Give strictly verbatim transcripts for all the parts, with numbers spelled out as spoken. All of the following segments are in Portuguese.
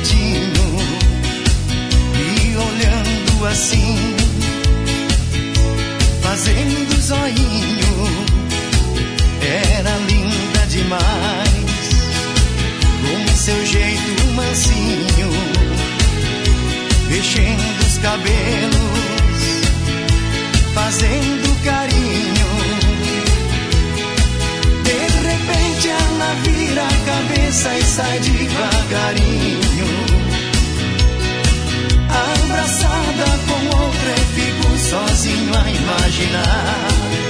jeitinho, e olhando assim, fazendo zoinho, era linda demais, com seu jeito mansinho, mexendo os cabelos, fazendo carinho. De repente ela vira a cabeça e sai devagarinho, abraçada com outra eu fico sozinho a imaginar.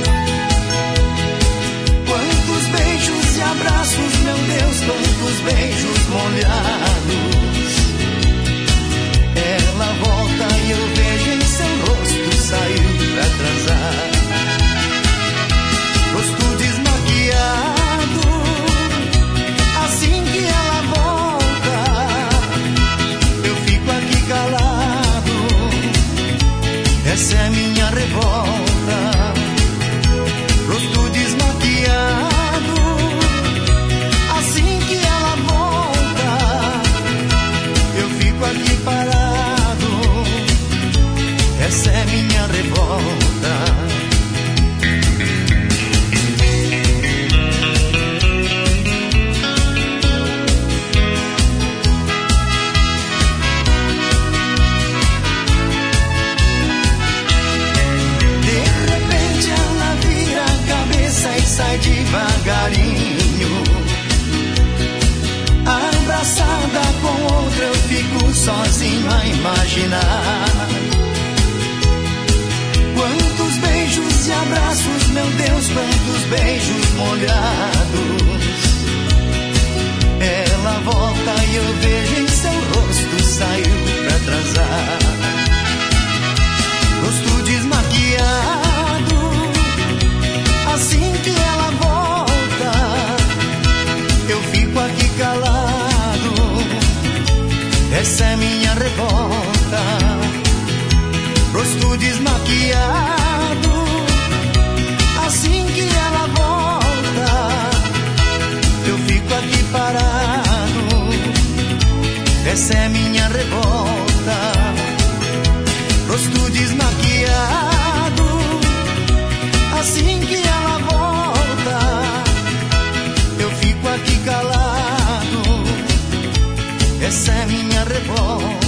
Quantos beijos e abraços, meu Deus, quantos beijos molhados. Ela volta e eu vejo em seu rosto, saiu pra transar. Rosto desmaquiado, assim que ela volta, eu fico aqui calado. Essa é minha revolta. Rosto desmaquiado, assim que ela volta, eu fico aqui parado. Essa é minha revolta. Sai devagarinho, abraçada com outra eu fico sozinho a imaginar. Quantos beijos e abraços, meu Deus, quantos beijos molhados. Ela volta e eu vejo em seu rosto, saiu pra transar. Rosto desmaquiado, assim que ela volta, eu fico aqui calado. Essa é minha revolta. Rosto desmaquiado, assim que ela volta, eu fico aqui parado. Essa é minha revolta. Rosto desmaquiado, assim que ela volta, eu fico aqui calado. Essa é minha revolta.